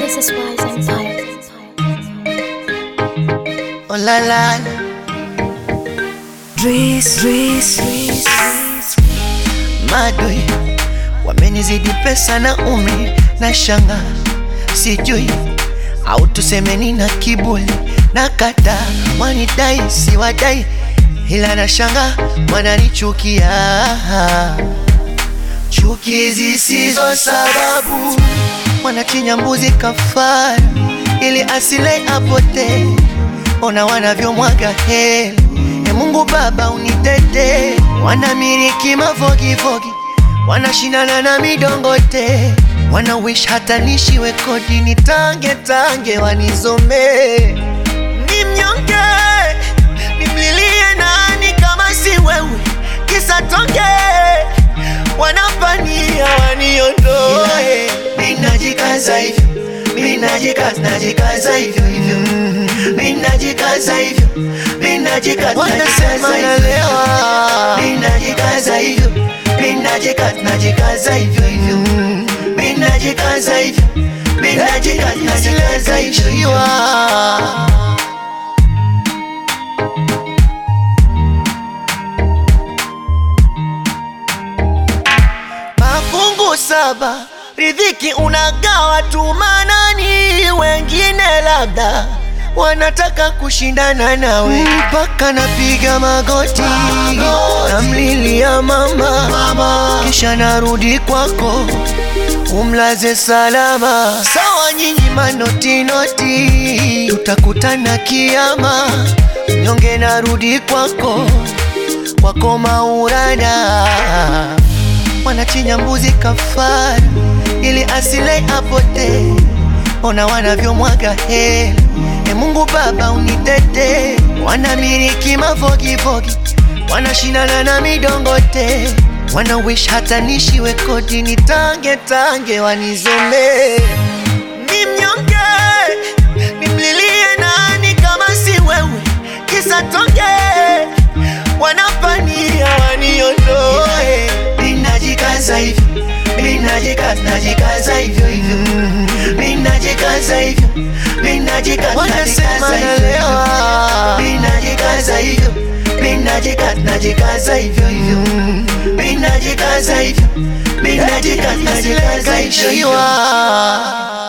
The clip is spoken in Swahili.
Mrs. Wise Empire. Oh la la, madoi wamenizidi pesa na umri na shanga, sijui au tusemeni na kiburi na kata, wanidai si wadai, ila na shanga wananichukia, chuki zisizo sababu, wanachinja mbuzi kafara ili asile apote. Ona wanavyomwaga heli, Mungu Baba unitete. Wanamiliki mafogifogi, wanashindana na midongote, wana wish hata nishiwe kodi, nitange wanizome. Ni mnyonge, nimlilie nani kama si wewe, kisa tonge wanapania waniondoe. Ninajikaza hivyo, najikaza hivyo, ninajikaza hivyo, wanasema nalewa. Ninajikaza hivyo, najikaza hivyo, ninajikaza hivyo, najikaza hivyo. Mafungu saba, riziki unagawa tu manani, wengine labda wanataka kushindana nawe, mpaka napiga magoti namlilia mama, kisha narudi kwako umlaze salama. Sawa nyinyi manoti, tutakutana kiyama, nyonge narudi kwako maurada. Wanachinja mbuzi kafara ili asile apote, ona wanavyomwaga heli, Mungu Baba unitete. Wanamiliki mafogifogi, wanashindana na midongote, wana wish hata nishiwe kodi, nitange wanizome. Ni mnyonge, nimlilie nani kama si wewe, kisa tonge wanapania waniondoe. Ninajikaza hivyo, najikaza hivyo, ninajikaza hivyo, wanasema nalewa. Ninajikaza hivyo, najikaza hivyo, ninajikaza hivyo, najikaza hivyo.